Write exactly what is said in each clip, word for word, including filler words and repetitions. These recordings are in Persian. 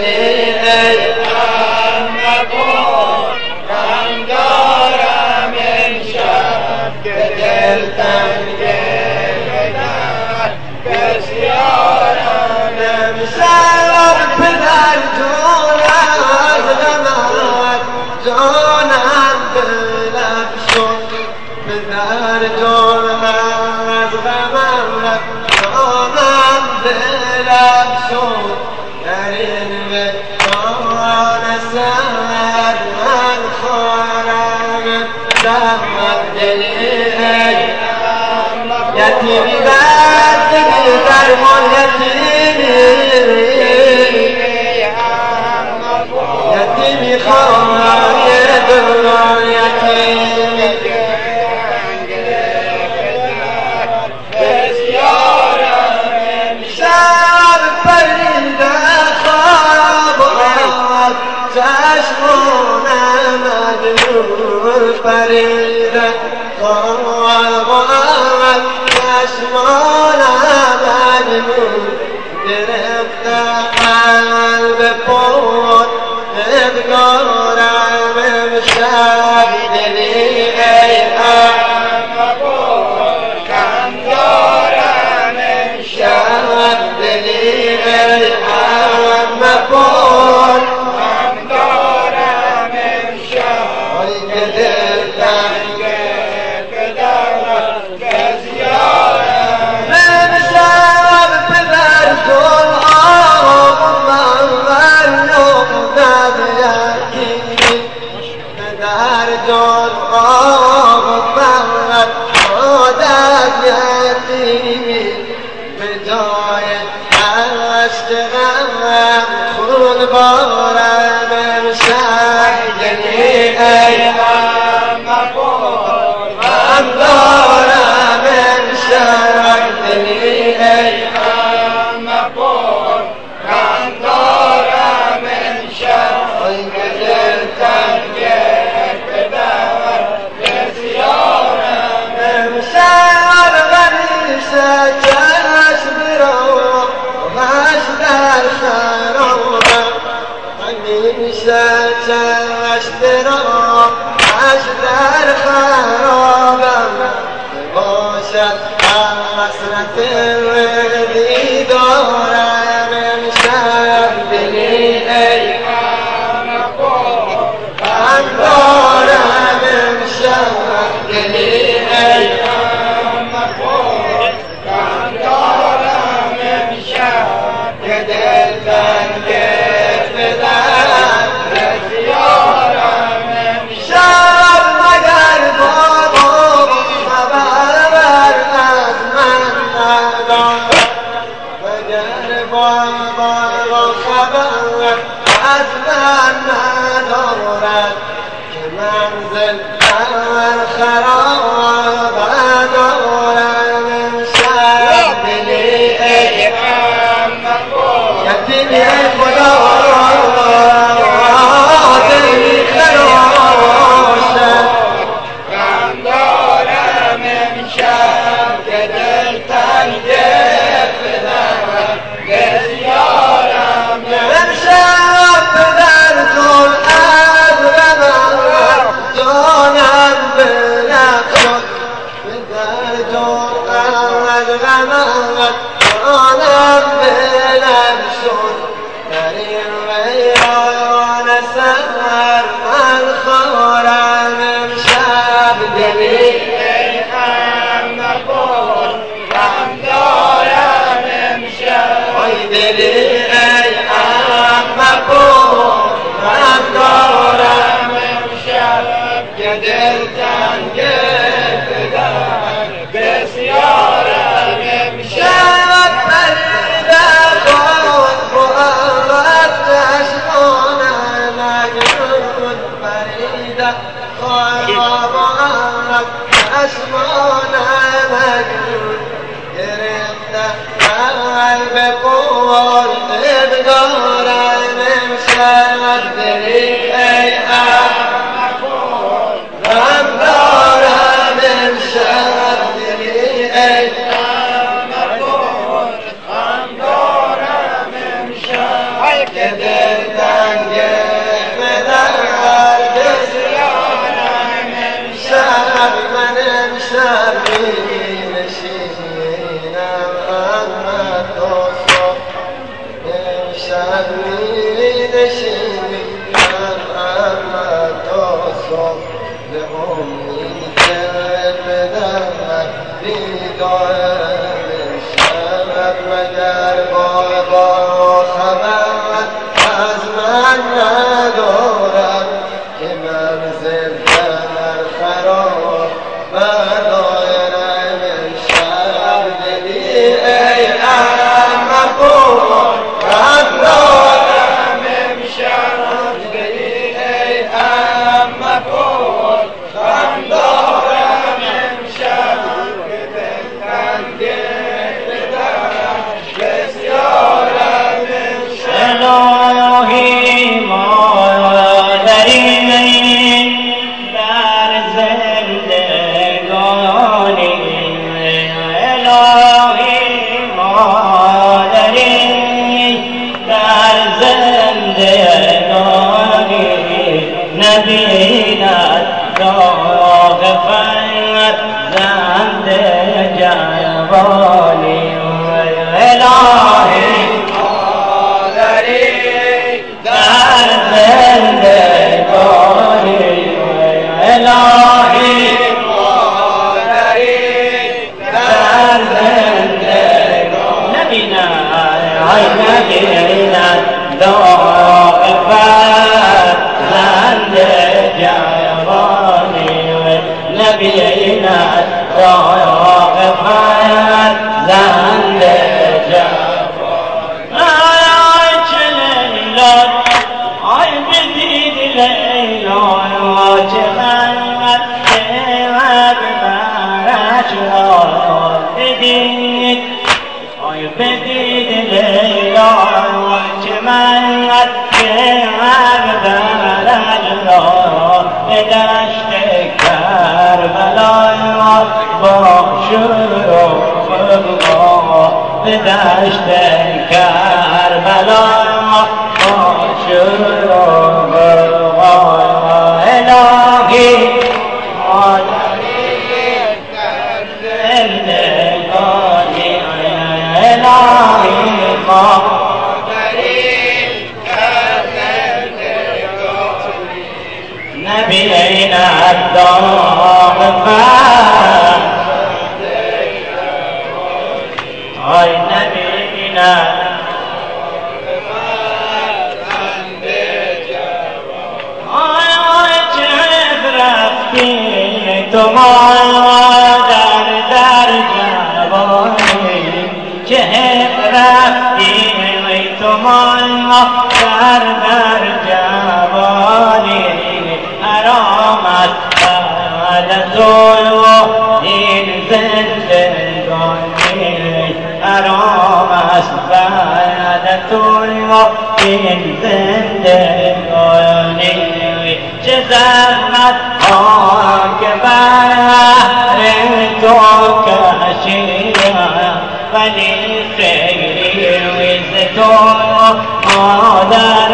غم دارم امشب که دلتنگه بسیارم امشب پدر جون از غمت جانم دلم شد پدر جون از غمت جانم دلم شد در این مکان سر من خورم زحمت دلی یتیمی بردگی درمان یتیمی یتیمی خواهم دلان یتیمی بسیارم امشب پریده خواب چشمانم مجنون پریده خواب چشمانم مجنون گرفته قلب پر ابگارم امشب دلی ای غم غم دارم امشب دلی ای غم پر غم دارم امشب ای که دلتنگه پدرم بسیارم امشب پدر جون آب من نقدم یکی پدر جون آب من نقدم یکی به جای عشق غم خون بارم امشب دلی ای غم پر غم دارم امشب دلی ای غم پر غم دارم امشب ای که دلتنگه پدر بسیارم امشب غریسه چشم را غش در خرابم غریسه چشم را غش در خرابم باشد حسرت دیدارم امشب دلی ای غم پر غم دارم امشب دلی ای غم پر غم دارم امشب که دلتنگه پدر بسیارم امشب مگر بابا خبر از من ندارد مگر بابا خبر از من ندارد که منزل در خراب دارم امشب دلی ای غم پر یتیمی ای خدا دلی خراشد غم دارم امشب که دلتنگه پدرم بسیارم امشب پدر جون از غمت جانم بلند شد پدر جون از غمت جانم بلند شد در این ویران سر من خورم امشب دلی ای غم پر غم دارم امشب ای دلی ای غم پر غم دارم امشب که دلتنگه پدر بسیارم امشب پریده خواب از چشمانم مجنون پریده خواب از چشمانم مجنون گرفته قلب پر ابگارم امشب دلی ای غم پر غم دارم امشب دلی ای غم پر غم دارم امشب که شب می نشینی محمد تا صبح به امید بدن بیدار شب مگر بابا خبر از من ندارد که منزل در خراب بدایرم شب دلی ای ام بور غم دارم امشب دلی ای ام بور غم دارم امشب که دلتنگه بدرم بسیارم امشب الهی ما داریم در زندگانی الهی ما داریم در زندگانی نبیند داغ فرزند جوانی الهی در زندگانی الهی در زندگانی نبیند ای نبیند داغ فرزند جوانی نبیند داغ فرزند جوانی آی بدید لیلا چه خلقت شود برش را بدید آی بدید لیلا چه منت شود برش را به دشت کربلا با شور و فرقا به دشت کربلا شور و فرقا الهی آدمی در زندگانی الهی آدمی در زندگانی نبینا الداغ فرزند آی نبینا تو مادر در جوانی چه رفتی تو مادر در جوانی حرام است بعد تو این زندگانی حرام است بعد تو این زندگانی چه زحمت ها که بر تو کشیدم ولی خیری ویز تو مادر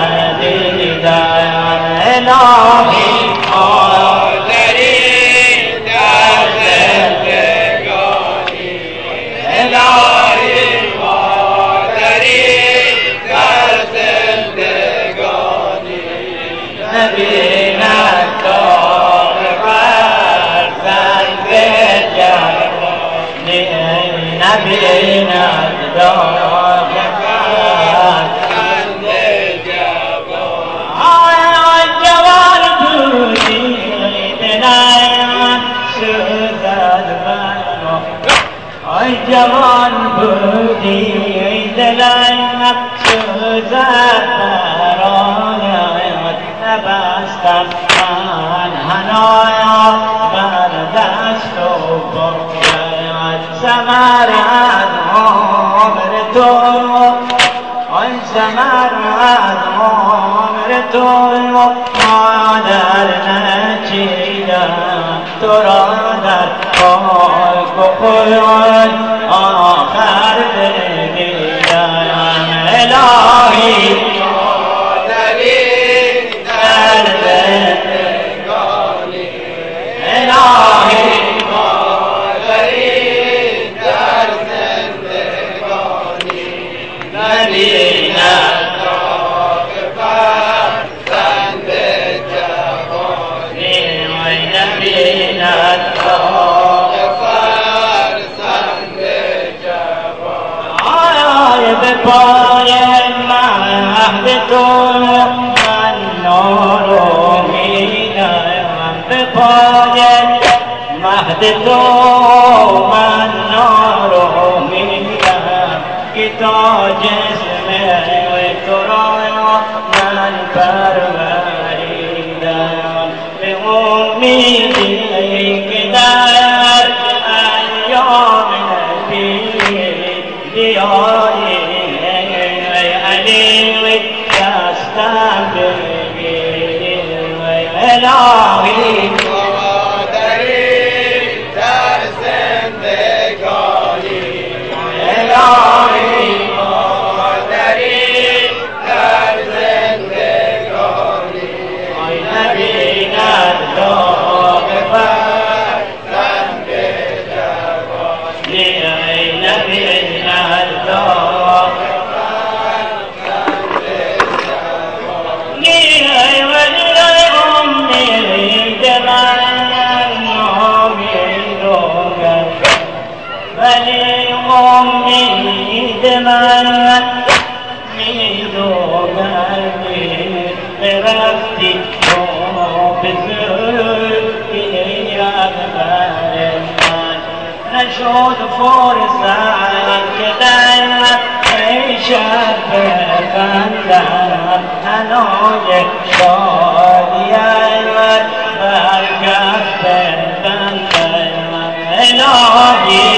ندیدم الهی مادری در زندگانی الهی مادری در زندگانی نبیند داغ فرزند جوانی نبیند داغ فرزند جوانی آی جوان بودی دلم سوزد منو آی جوان بودی دلم سوزد برایت نبستم من هنایا بر دست و باید ثمر از عمر تو آی ثمر از عمر تو مادر نچیدم تو را در خاک و خون آخر بگیرم الهی نبینا پای مهد تو من نارو میدم، به پای مهد تو من نارو میدم که تا جسم تو را من پروریدم، به امیدی که در ایام دیاری ای علی دستم بگیری ای الهی مادری در زندگانی، الهی مادری در زندگانی، ای نبی نداغ فرزند جوانی، ای نبی نداغ ولی امید من میدونمی برفتی تو به زلفی اکبر من، نشد فرصت که در شب بخندم هنای شادیت بر کف بندم، الهی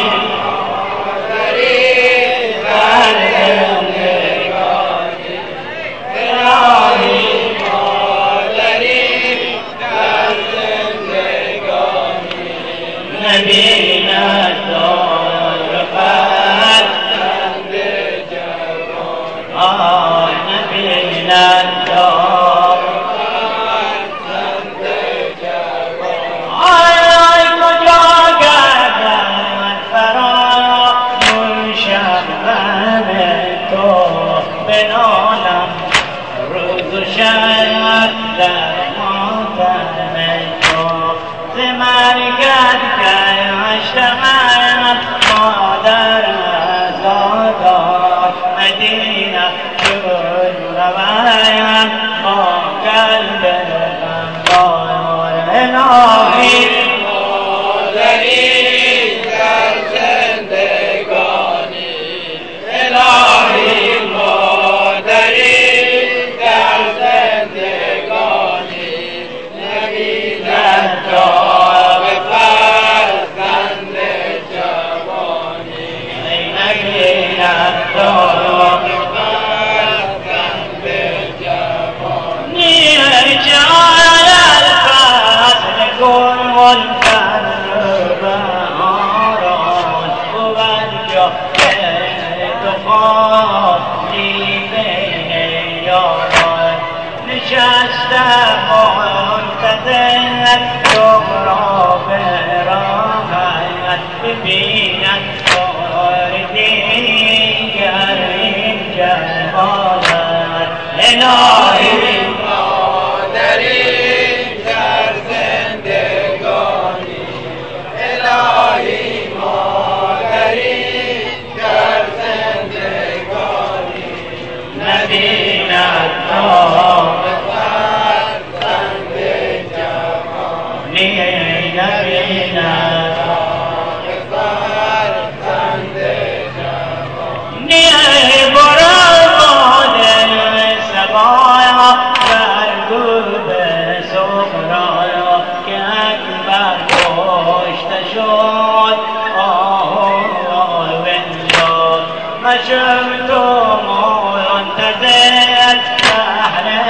شفت منتظر بحر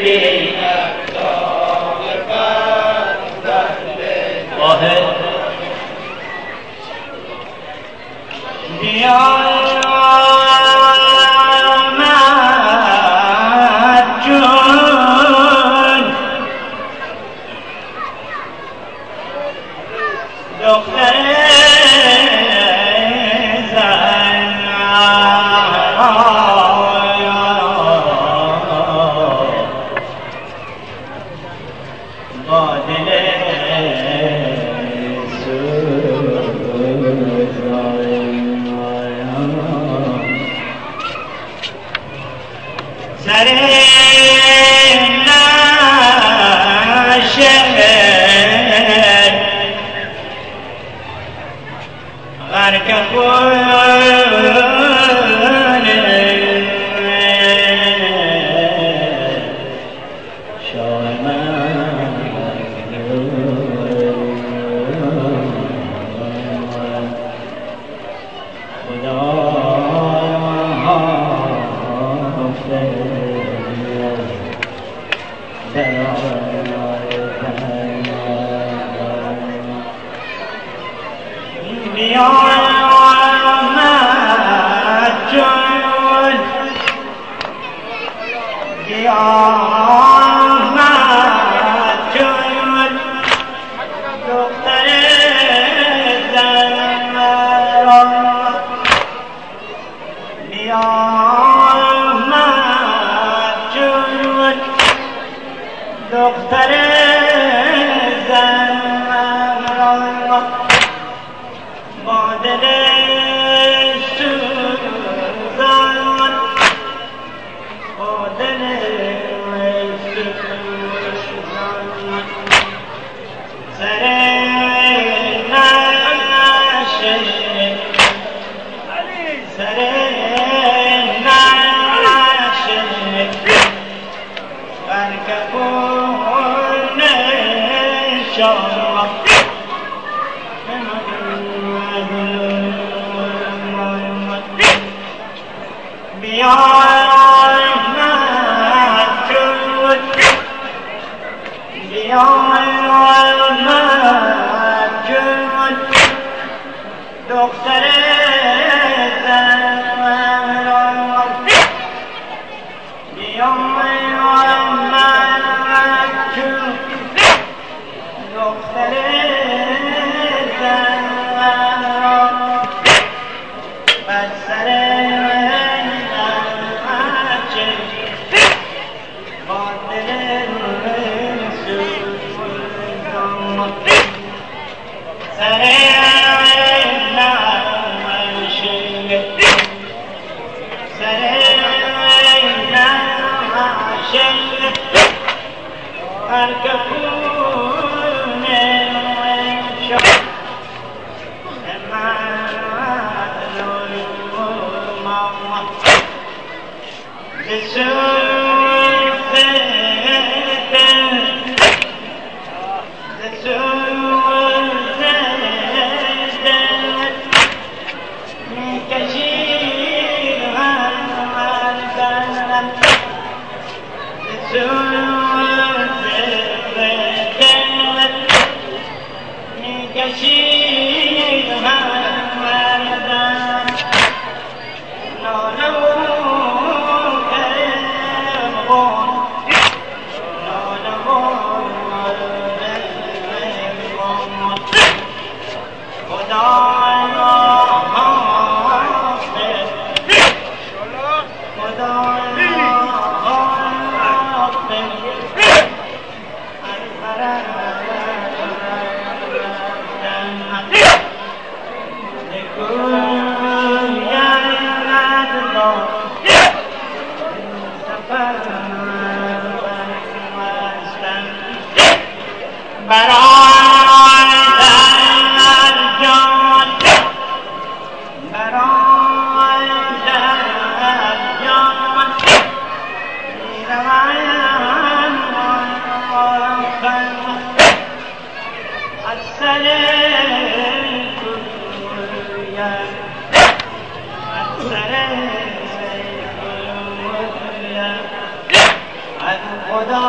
واحد قیامت جون دختر دختر زمرا با دل سوزان با دل سوزان سر نشه سر نشه برکبون شما بیای مجود بیای مجود دختر زمرا بیای مجود دختر زمرا بر سر خدا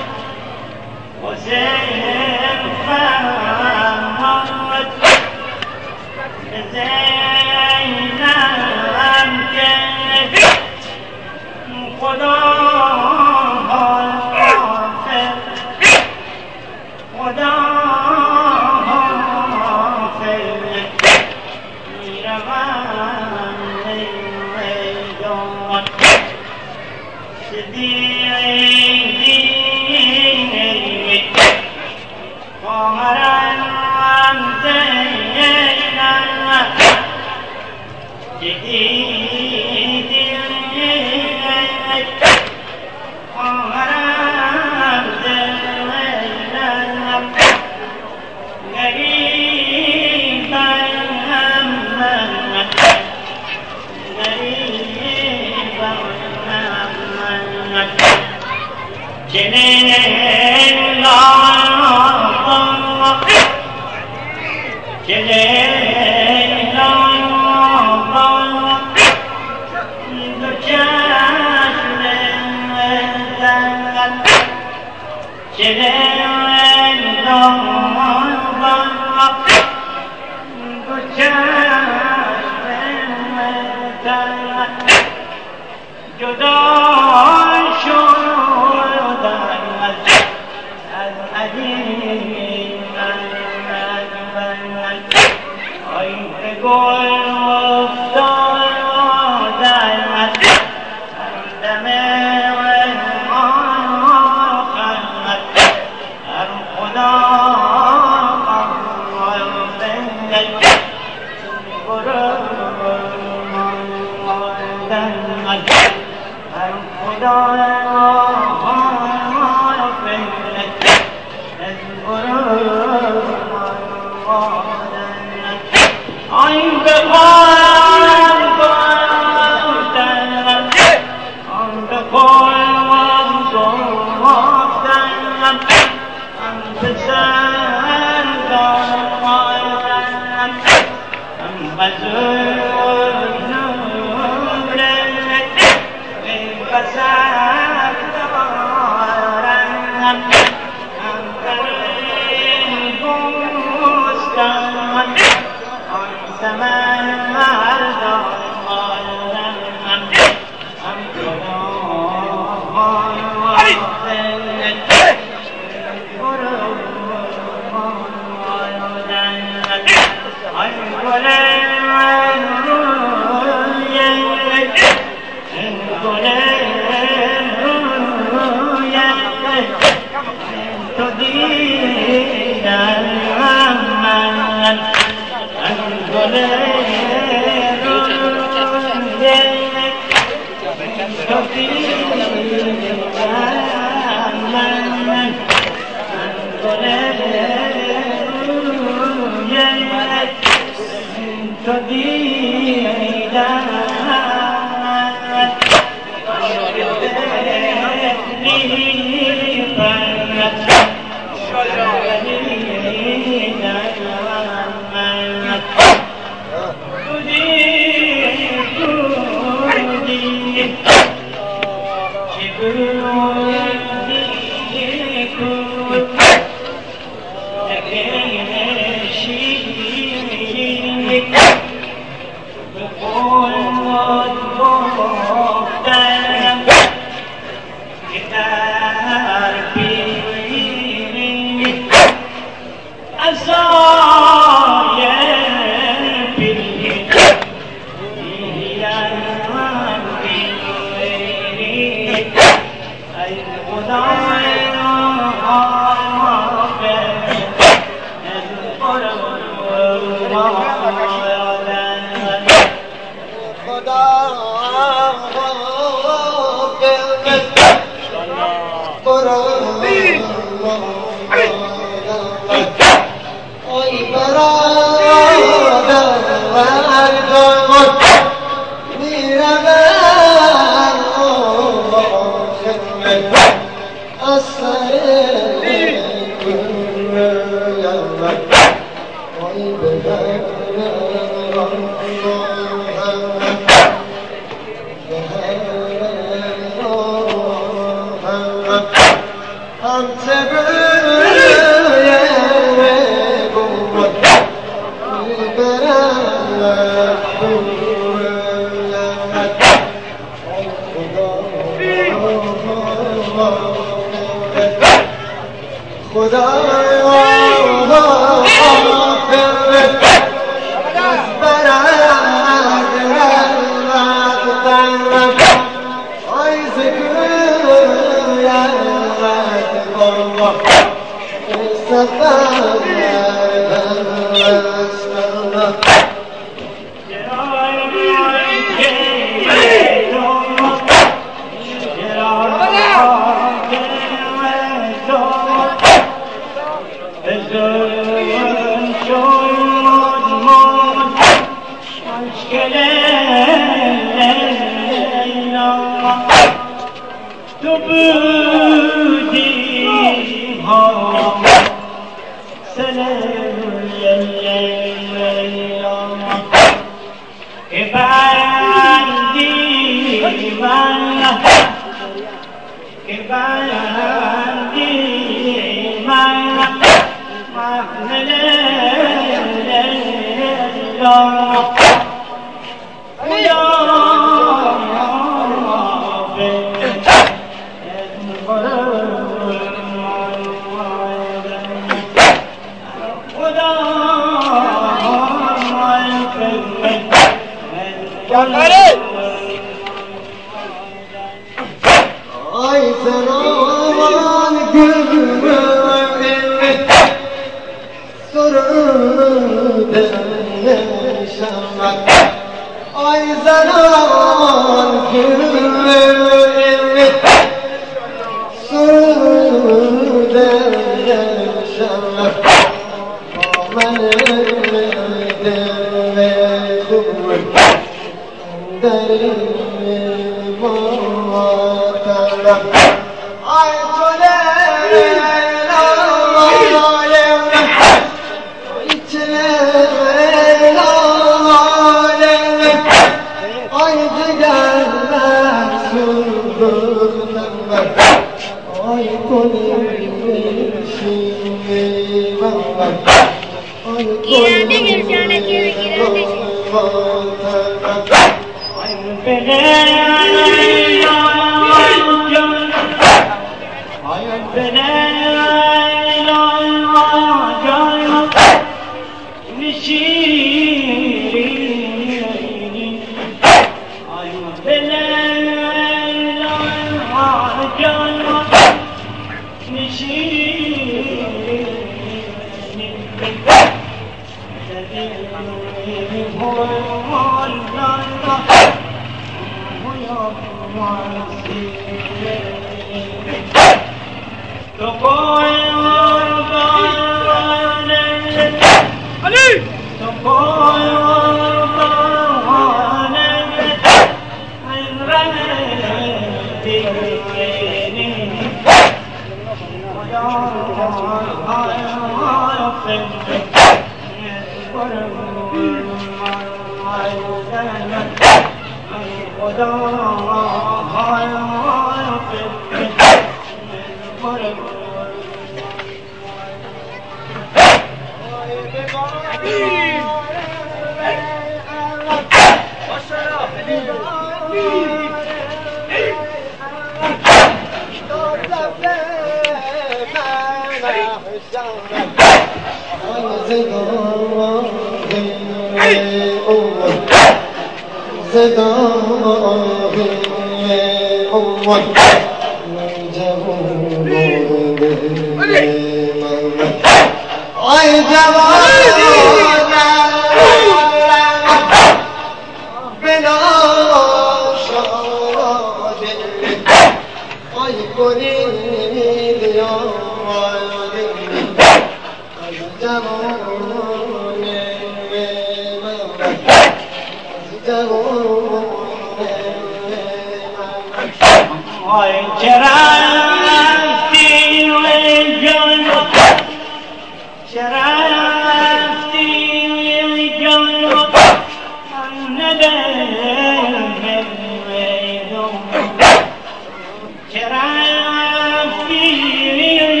شرفتی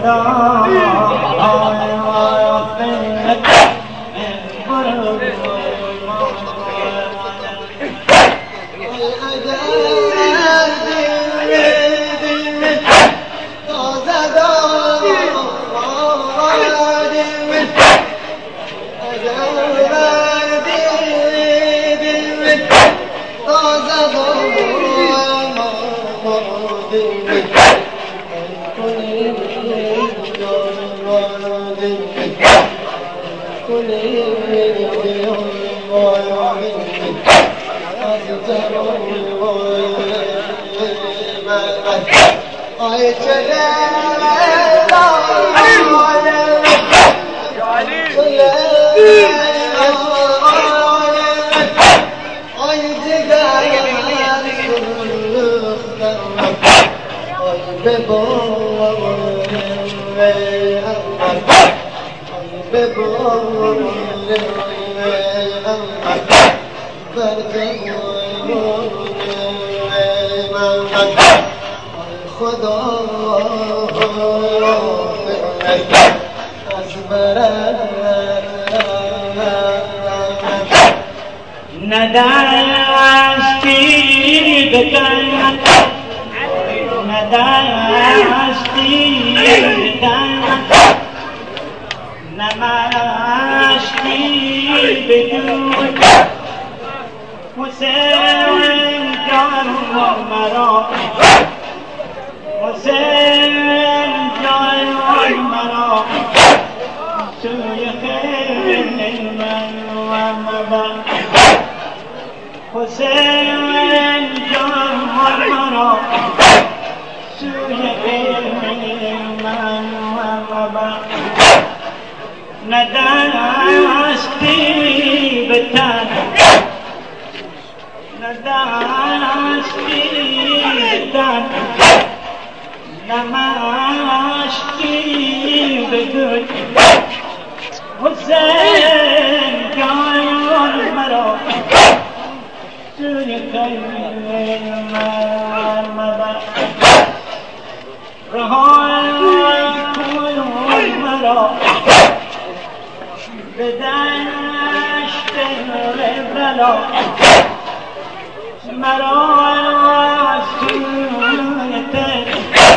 نداشتی بکن نداشتی بکن نماشتی بدون حسین جان مرا حسین جان مرا سوی خیر من و مبا حسین جان مرا سوی خیر من و مبا نداشتی بتن نداشتی بتن نماشتی بدون حسین جان مرا سوی خیر من مبا رهای کن مرا به دشت بلا مرا سوی تر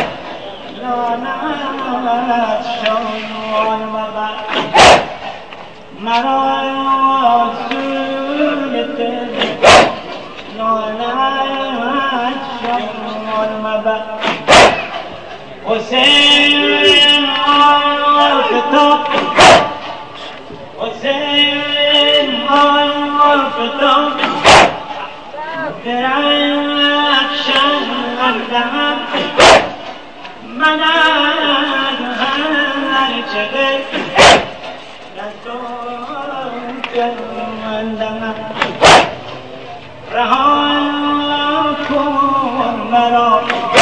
لعنت شان مبا مرا سوی تر لعنت شان مبا حسین آفتاب حسین آفتاب درخشان دهم من هر چقدر در تو جمندم رها کن مرا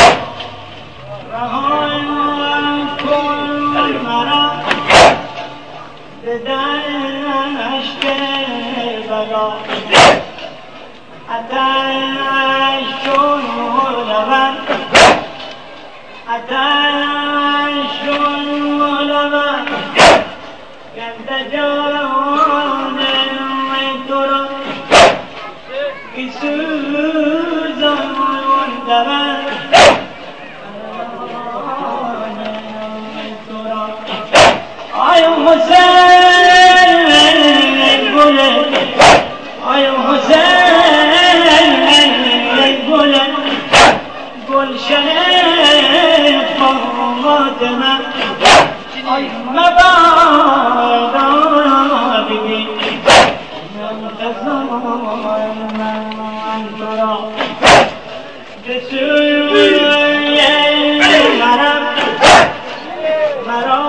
رها کن مرا به دشت بلا آتش چون لبم آتش چون لبم گرد جان تو را بسوزان دبم آی حسین گل آی حسین گل گلشن فاطمه آی مبادا ببین منتظر من تو را به سوی مرم مرا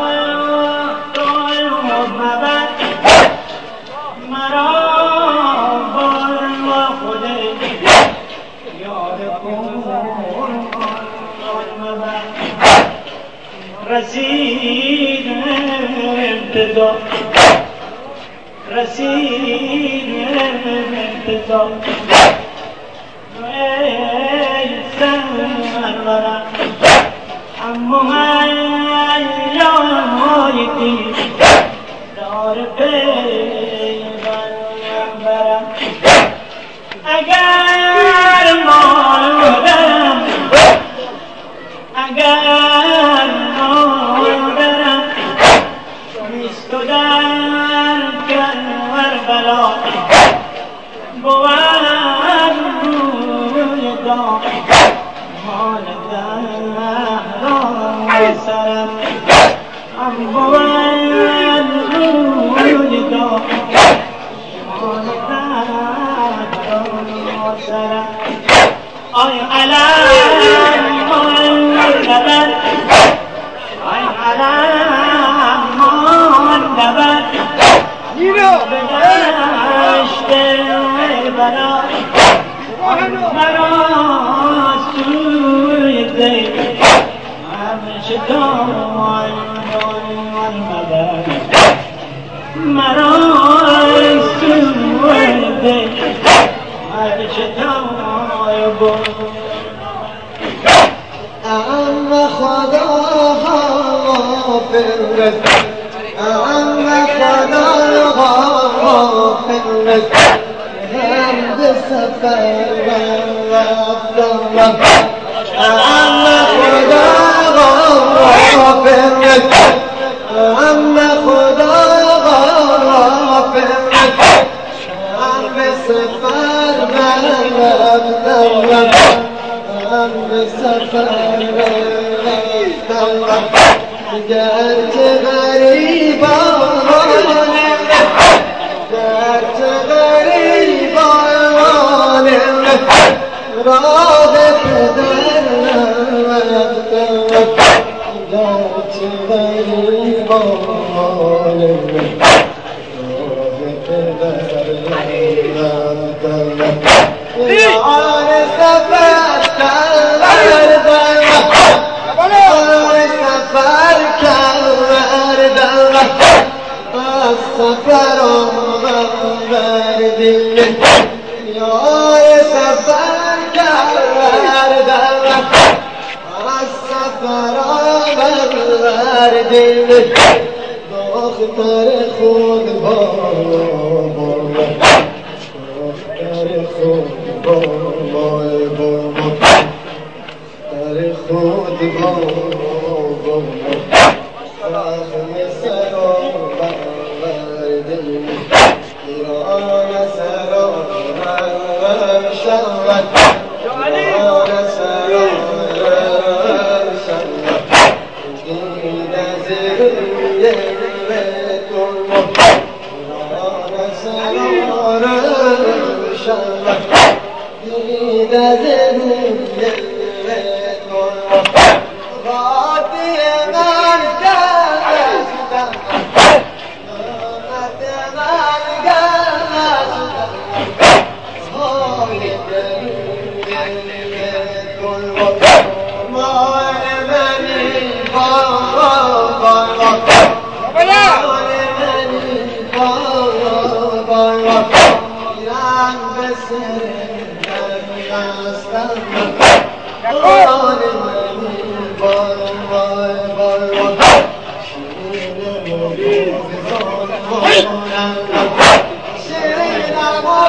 رسید انتظار رسید انتظار ای سرورم اما من های دیر دار پیغمبرم اگر مادرم اگر مادرم نیست و در کربلا بود روی دام مال دهران سرم هم بود روی دام مال دهران سرم آی علم مندبت آی علم مندبت بگشت بلا مرا سوی زید همیشه دای دای مدد مرا سوی زید همیشه دای اما خدا غافل رست اما خدا غافل رست هم به سفر رفتم اما خدا غافل رست اما خدا غافل رست هم به سفر رفتم هم به سفر رفتم گرچه غریبان گرچه غریبان راه پدر رفتم گرچه غریبان راه پدر رفتم یار سفر کردم یار سفر کردم از سفر آوردی یار سفر کردم از سفر آوردی دختر خود بابا دختر خود بابا دختر خود بابا زخم سرا بردی ایران سرا شود ایران سرا شود این از روی بتون ایران سرا شود این از روی بتون غاتی من گشتم نامت من گشتم حال دل کن مال منی بابا مال منی بابا ایران به سر دستم مال منی بابا بابا شیرین ما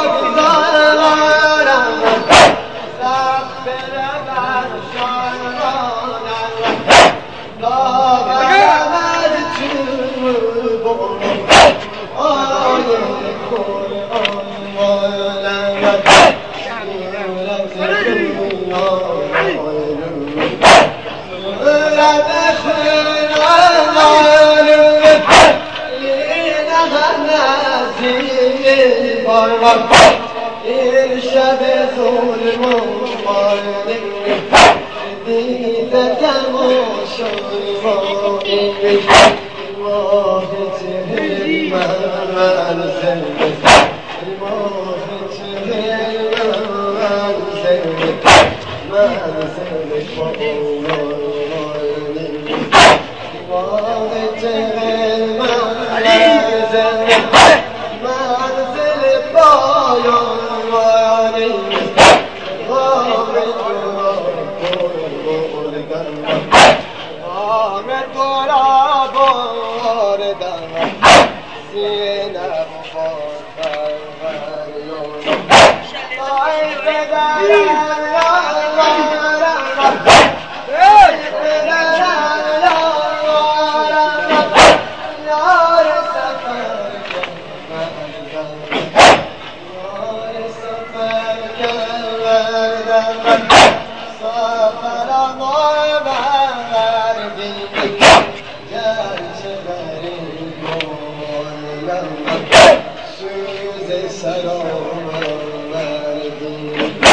بگذارم سخت برم شایانم داغم از چوب آی قرآن مالم شیرم زدونیا این شب ظلم و مالک دیده تماشای ما این ماه چهل منزل ماه چهل منزل منزل ماه چهل منزل منزل پایان آمد گلاب زینب فرفریون آی پدرم سلام